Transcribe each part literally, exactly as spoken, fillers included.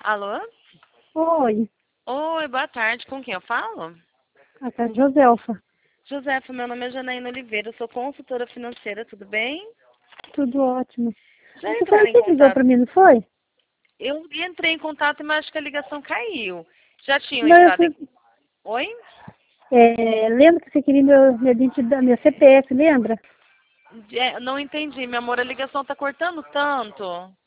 Alô? Oi, Oi, boa tarde. Com quem eu falo? aqui é a Joselfa. Josefa, meu nome é Janaína Oliveira, eu sou consultora financeira, tudo bem? Tudo ótimo. Já Você foi entraram em que ligou contato? para mim, não foi? Eu entrei em contato, mas acho que a ligação caiu. Já tinham Não, eu entrado em... fui, Oi? é, lembra que você queria meu, minha identidade, meu C P F, lembra? É, não entendi, meu amor, a ligação tá cortando tanto.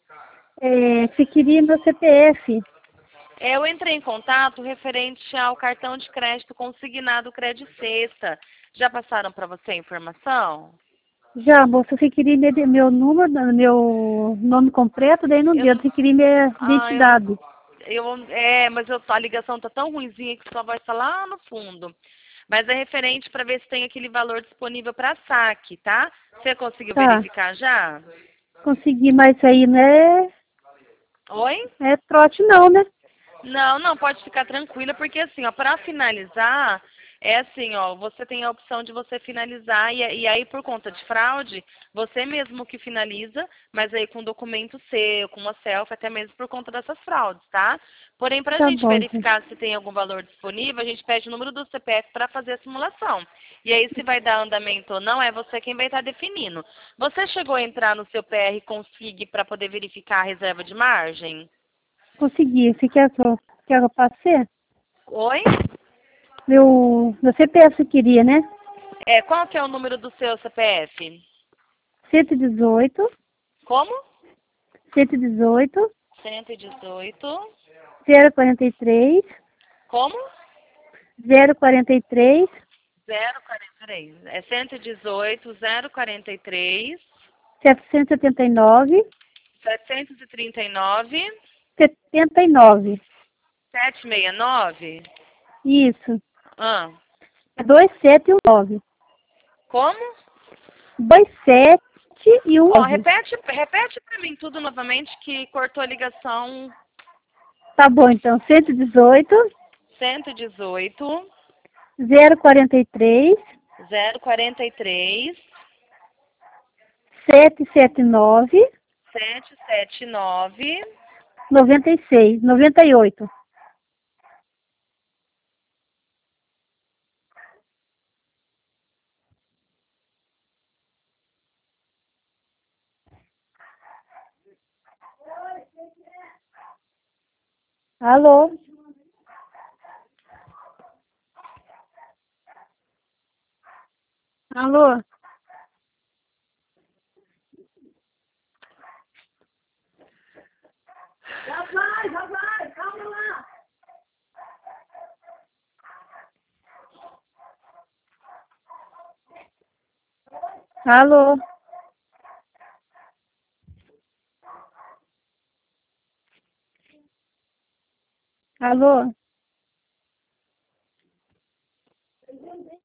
É, você queria meu C P F. É, eu entrei em contato referente ao cartão de crédito consignado Credit Sexta. Já passaram para você a informação? Já, moça, você queria meu, meu número, meu nome completo, daí não Eu deu. não... Você queria minha Ah, eu não... identidade. Eu, é, mas eu, a ligação tá tão ruinzinha que só vai estar lá no fundo. Mas é referente para ver se tem aquele valor disponível para saque, tá? Você conseguiu Tá, verificar já? consegui, mas isso aí não é, Oi? é trote não, né? Não, não, pode ficar tranquila, porque assim, ó, para finalizar, é assim, ó, você tem a opção de você finalizar e, e aí por conta de fraude, você mesmo que finaliza, mas aí com documento seu, com uma selfie, até mesmo por conta dessas fraudes, tá? Porém, para a Tá gente bom, então. verificar se tem algum valor disponível, a gente pede o número do C P F para fazer a simulação. E aí, se vai dar andamento ou não, é você quem vai estar definindo. Você chegou a entrar no seu P R Consig para poder verificar a reserva de margem? Consegui. Você quer que eu, quer que eu passe? Oi? Meu, meu C P F você queria, né? É, qual que é o número do seu C P F? cento e dezoito, Como? cento e dezoito, cento e dezoito. zero quarenta e três, Como? zero quarenta e três, zero quarenta e três. É cento e dezoito, zero quarenta e três, setecentos e setenta e nove, setecentos e trinta e nove, setenta e nove. setecentos e sessenta e nove. Isso. Ah, É dois sete e um nove. como? dois sete e um Ó, nove. repete, repete pra mim tudo novamente que cortou a ligação. Tá bom, então. cento e dezoito, cento e dezoito, zero quarenta e três, zero quarenta e três, setecentos e setenta e nove, setecentos e setenta e nove. noventa e seis, noventa e oito. Alô? Alô? Já vai, já vai, calma lá. Alô? Alô?